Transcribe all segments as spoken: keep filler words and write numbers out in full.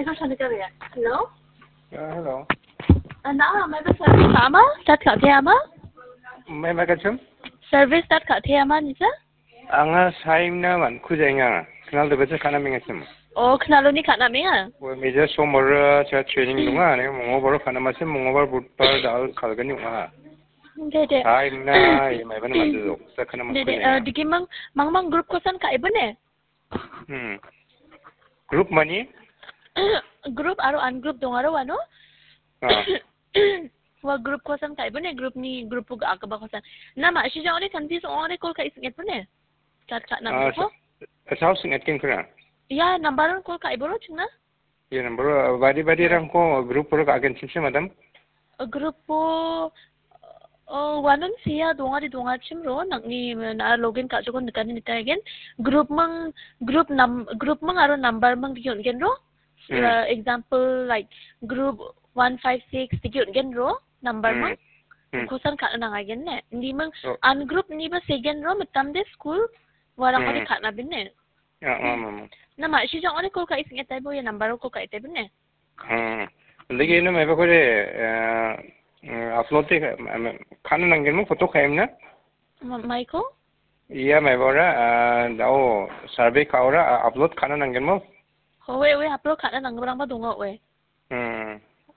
Michael Chandra. Hello? Yeah, hello. Uh, now, may ba service ama? Tat ka ama? May magachum? Service tat ka ama nisa? Anga saim na man kujay nga. Kanal da betul kana mingasum. Oh, kenalo ni kat namin ah? Well, meja somor sa training dunga ne mongo baro kana masem mongo bar budpar dal kalgani nga. Dede. Saim na may ba naman do. Sa kana mas Dede, kujay. digi mang mang mang group ko san ka iba ne? Hmm. Group money? Group aro ungroup dong aro ano? Ah. Wa group ko san ka iba ne? Group ni group ko aga ba ko san. Nama si jang ni kanti so ore kol ka isnget pa ne? Kat kat nam ko? Sa singat kin kra. Ya, number kol ka iba ro chuna? Ya number badi badi rang ko group pro ka agen simse madam. Group po Oh, wanon siya donga di donga chimro nang ni na login ka jokon kan ni again group mang group num group mang aro number mang diyon gen ro uh, example like group one five six diyon gen ro number mang kusan ka na again ne hindi mang an group ni ba segen ro matam de school warang ko di ka na bin ne ya mama na ma si jang ore ko ka ising etay bo ya number ko ka etay bin ne hmm lagi no may ba ko de upload te खाना नंगे मु photo खाएम ना Michael iya may bora dao survey kaura upload खाना नंगे मु howe we upload kana nang barang ba dungo we hmm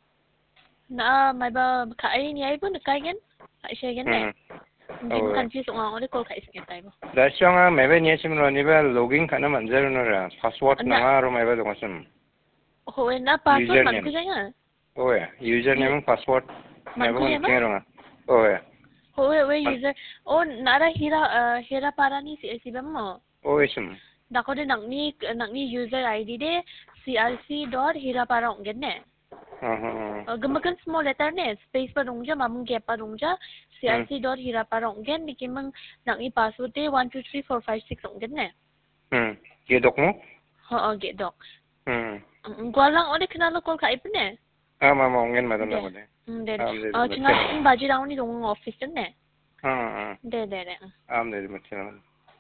na may ba kai ni ay bo nakay gen ay siya gen ne hindi mo kan fiso nga ore ko kai sing tay bo da siya may ba niya simro ni ba login kana manjaro no ra password na nga ro may ba dungo sim howe na password man ko nga oh yeah username and password may ba kun kero nga oh yeah howe we user oh nara hira hira para ni si si ba mo oh isim dako de nang ni nang ni user id de c r c dot hiraparong gen ne uh gamakan small letter ne space pa rong ja mamung gap pa rong ja c r c dot hiraparong gen dikimang nang i password de one two three four five six ong gen ne hmm ge dok mo ha ge dok hmm gwalang ode kinalo kol kai ne ah mama ongin madam na de de ah chunga baji raw ni dong office ne ah ah de de de am de